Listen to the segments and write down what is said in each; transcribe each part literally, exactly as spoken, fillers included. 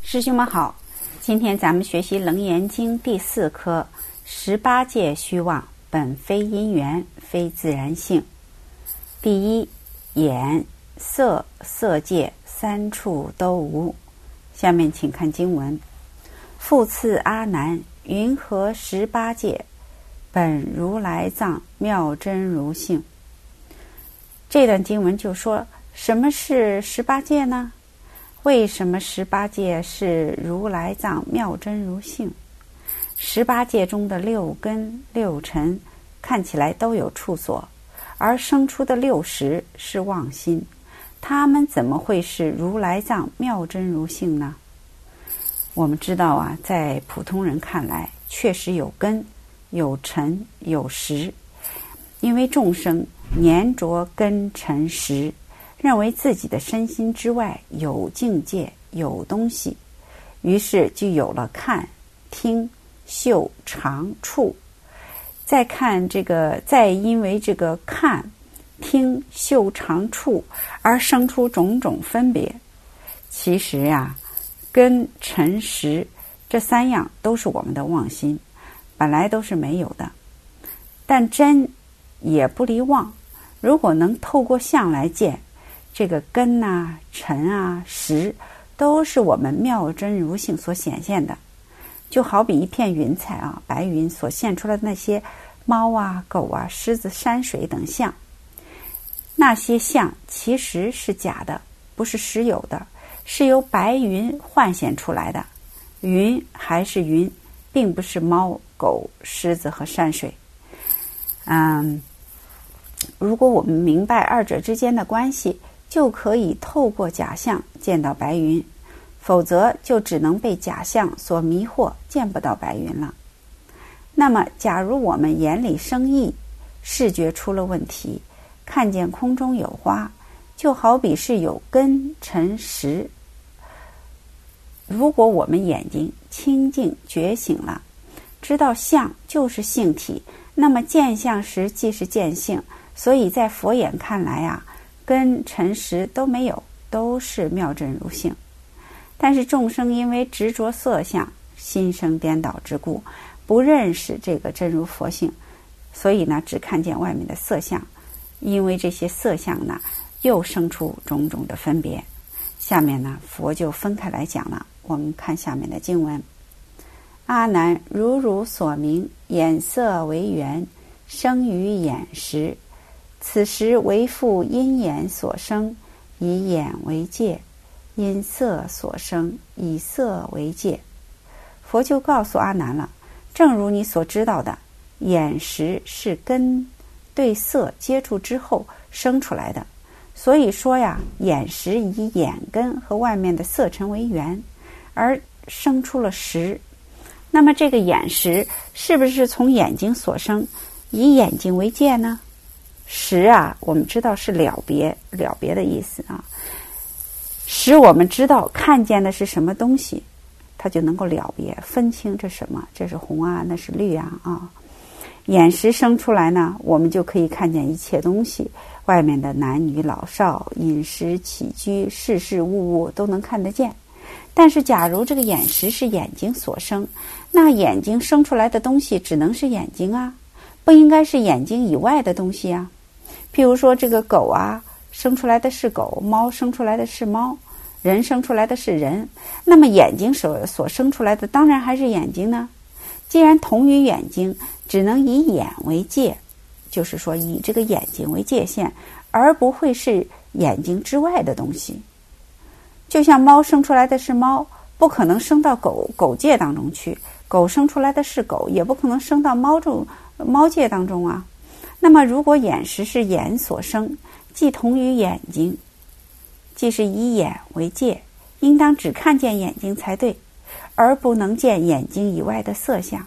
师兄们好，今天咱们学习《楞严经》第四科十八界虚妄，本非因缘，非自然性。第一，眼、色、色界三处都无。下面请看经文：复次阿难，云何十八界？本如来藏妙真如性。这段经文就说，什么是十八界呢？为什么十八界是如来藏妙真如性？十八界中的六根六尘看起来都有处所，而生出的六识是妄心，它们怎么会是如来藏妙真如性呢？我们知道啊，在普通人看来，确实有根有尘有识，因为众生粘着根尘识，认为自己的身心之外有境界有东西，于是就有了看听嗅尝触。再看这个再因为这个看听嗅尝触而生出种种分别。其实呀、啊，根尘识这三样都是我们的妄心，本来都是没有的，但真也不离妄。如果能透过相来见，这个根啊尘啊识都是我们妙真如性所显现的。就好比一片云彩啊，白云所现出来的那些猫啊狗啊狮子山水等相，那些相其实是假的，不是实有的，是由白云幻显出来的。云还是云，并不是猫狗狮子和山水。嗯，如果我们明白二者之间的关系，就可以透过假象见到白云，否则就只能被假象所迷惑，见不到白云了。那么假如我们眼里生异，视觉出了问题，看见空中有花，就好比是有根尘识。如果我们眼睛清净觉醒了，知道相就是性体，那么见相时即是见性，所以在佛眼看来啊，根尘识都没有，都是妙真如性。但是众生因为执着色相，心生颠倒之故，不认识这个真如佛性，所以呢，只看见外面的色相，因为这些色相呢，又生出种种的分别。下面呢，佛就分开来讲了。我们看下面的经文：阿难，如汝所明，眼色为缘，生于眼识，此时为复因眼所生，以眼为界；因色所生，以色为界。佛就告诉阿难了，正如你所知道的，眼识是根对色接触之后生出来的。所以说呀，眼识以眼根和外面的色尘为缘，而生出了识。那么这个眼识是不是从眼睛所生，以眼睛为界呢？识啊，我们知道是了别，了别的意思啊。使我们知道看见的是什么东西，它就能够了别，分清这什么，这是红啊，那是绿啊啊。眼识生出来呢，我们就可以看见一切东西，外面的男女老少、饮食起居、事事物物都能看得见。但是假如这个眼识是眼睛所生，那眼睛生出来的东西只能是眼睛啊，不应该是眼睛以外的东西啊。譬如说这个狗啊，生出来的是狗，猫生出来的是猫，人生出来的是人，那么眼睛所所生出来的当然还是眼睛呢。既然同于眼睛，只能以眼为界，就是说以这个眼睛为界限，而不会是眼睛之外的东西。就像猫生出来的是猫，不可能生到狗狗界当中去；狗生出来的是狗，也不可能生到猫中猫界当中啊。那么如果眼识是眼所生，既同于眼睛，既是以眼为界，应当只看见眼睛才对，而不能见眼睛以外的色相。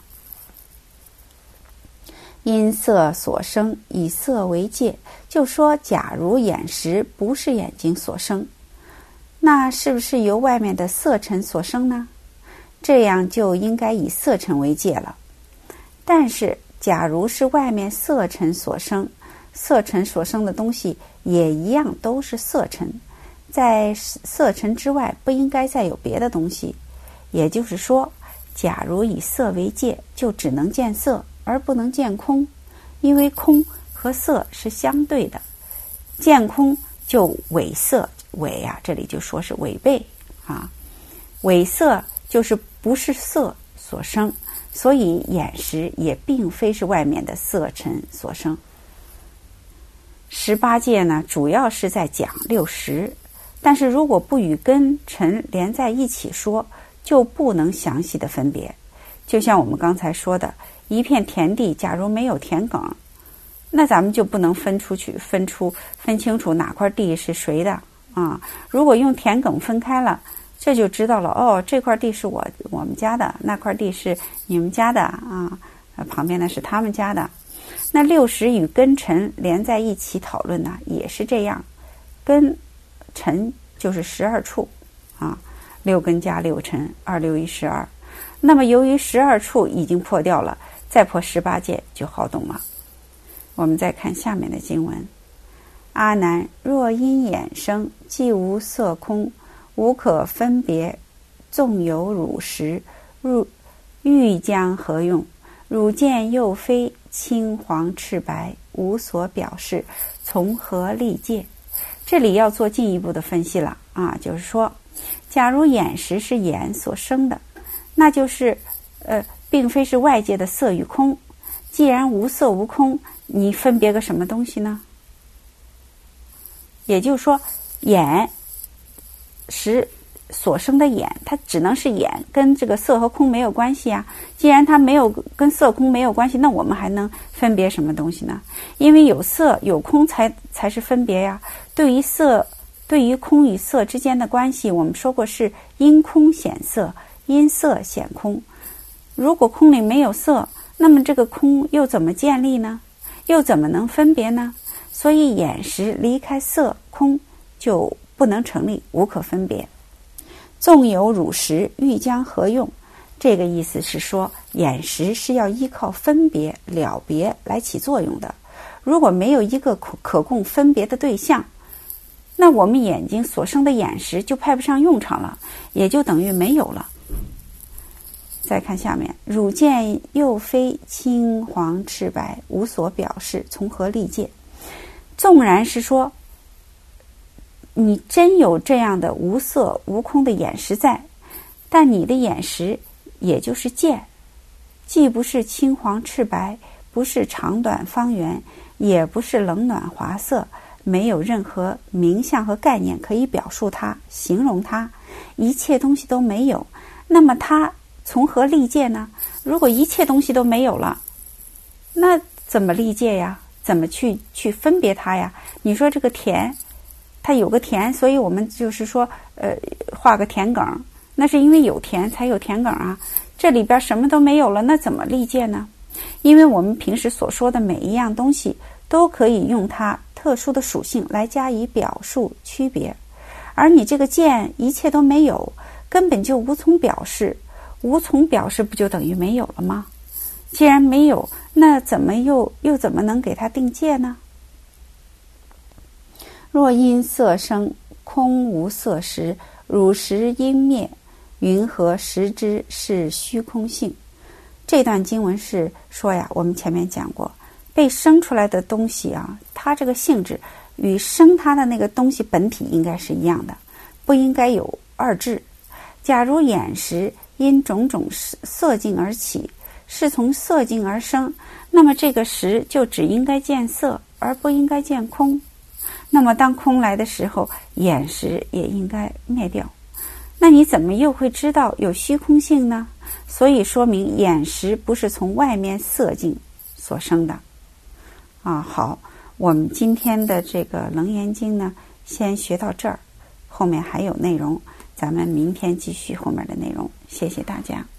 因色所生，以色为界，就说假如眼识不是眼睛所生，那是不是由外面的色尘所生呢？这样就应该以色尘为界了。但是假如是外面色尘所生，色尘所生的东西也一样都是色尘，在色尘之外不应该再有别的东西， 也就是说，假如以色为界，就只能见色而不能见空，因为空和色是相对的，见空就违色，违啊，这里就说是违背啊，违色就是不是色所生，所以眼识也并非是外面的色尘所生。十八界呢，主要是在讲六识，但是如果不与根尘连在一起说，就不能详细的分别。就像我们刚才说的，一片田地假如没有田埂，那咱们就不能分出去分出分清楚哪块地是谁的啊。如果用田埂分开了，这就知道了，哦，这块地是我我们家的，那块地是你们家的啊，旁边的是他们家的。那六识与根尘连在一起讨论呢，也是这样，根尘就是十二处啊，六根加六尘，二六一十二。那么由于十二处已经破掉了，再破十八界就好懂了。我们再看下面的经文：阿难，若因眼生，既无色空，无可分别，纵有汝识，汝欲将何用？汝见又非青黄赤白，无所表示，从何立界？这里要做进一步的分析了啊，就是说，假如眼识是眼所生的，那就是呃，并非是外界的色与空。既然无色无空，你分别个什么东西呢？也就是说，眼识所生的眼，它只能是眼，跟这个色和空没有关系啊。既然它没有跟色空没有关系，那我们还能分别什么东西呢？因为有色有空才才是分别呀。对于色，对于空与色之间的关系，我们说过是因空显色，因色显空。如果空里没有色，那么这个空又怎么建立呢？又怎么能分别呢？所以眼识离开色空就不能成立，无可分别。纵有汝识，欲将何用？这个意思是说，眼识是要依靠分别了别来起作用的。如果没有一个可可供分别的对象，那我们眼睛所生的眼识就派不上用场了，也就等于没有了。再看下面，汝见又非青黄赤白，无所表示，从何立界？纵然是说你真有这样的无色无空的眼识在，但你的眼识也就是见，既不是青黄赤白，不是长短方圆，也不是冷暖华色，没有任何名相和概念可以表述它，形容它，一切东西都没有，那么它从何立界呢？如果一切东西都没有了，那怎么立界呀？怎么去去分别它呀？你说这个田，它有个田，所以我们就是说呃画个田埂，那是因为有田才有田埂啊。这里边什么都没有了，那怎么立界呢？因为我们平时所说的每一样东西都可以用它特殊的属性来加以表述区别，而你这个见一切都没有，根本就无从表示，无从表示不就等于没有了吗？既然没有，那怎么又又怎么能给它定界呢？若因色生，空无色识，汝识因灭，云何识之是虚空性？这段经文是说呀，我们前面讲过，被生出来的东西啊，它这个性质与生它的那个东西本体应该是一样的，不应该有二致。假如眼识因种种色境而起，是从色境而生，那么这个识就只应该见色，而不应该见空。那么当空来的时候，眼识也应该灭掉。那你怎么又会知道有虚空性呢？所以说明眼识不是从外面色境所生的。啊，好，我们今天的这个《楞严经》呢，先学到这儿，后面还有内容，咱们明天继续后面的内容。谢谢大家。